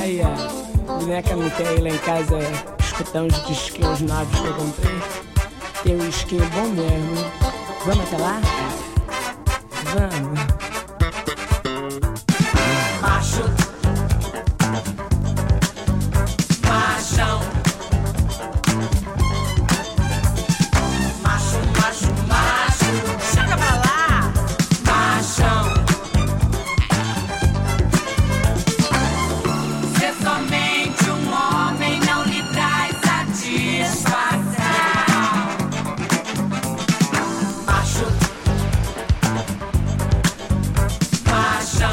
Aí a boneca não quer ir lá em casa escutar uns disquinhos novos que eu comprei. Tem um disquinho bom mesmo. Vamos até lá? Vamos.